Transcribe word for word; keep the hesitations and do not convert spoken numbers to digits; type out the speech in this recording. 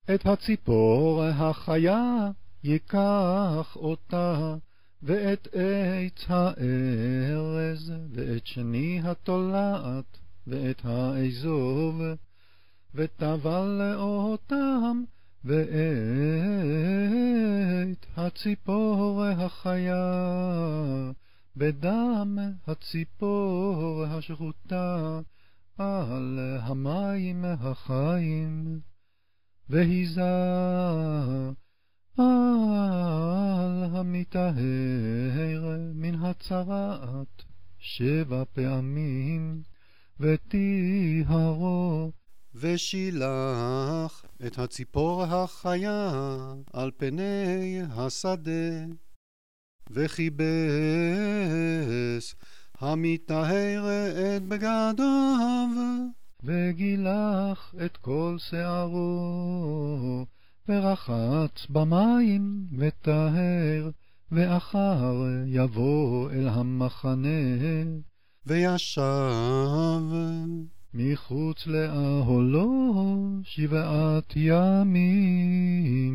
את הציפור החיה ייקח אותה, ואת עץ הארז, ואת שני התולעת, ואת האזוב, וטבל אותם, ואת הציפור החיה, בדם הציפור השחוטה, על המים החיים, והיזה על המטהר מן הצרעת שבע פעמים, וטיהרו. ושילח את הציפור החיה על פני השדה, וכיבס המטהר את בגדיו, וגילח את כל שערו, ורחץ במים וטהר, ואחר יבוא אל המחנה, וישב מחוץ לאהלו שבעת ימים.